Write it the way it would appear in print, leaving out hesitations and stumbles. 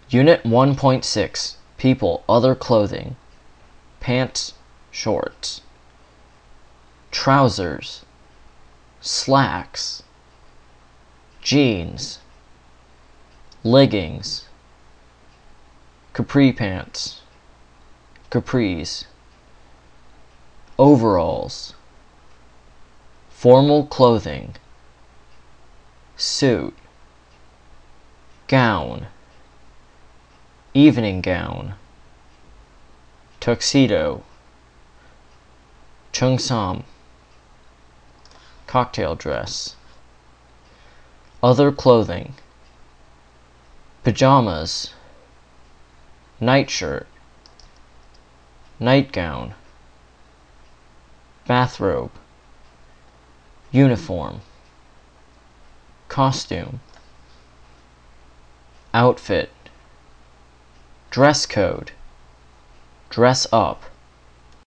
Unit 1.6 People, Other Clothing. Pants, shorts. Trousers, slacks, jeans, leggings, capri pants, capris, overalls, formal clothing, suit, gown, evening gown, tuxedo, cheongsam, cocktail dress. Other clothing: pajamas, nightshirt, nightgown, bathrobe, uniform, costume, outfit, dress code, dress up.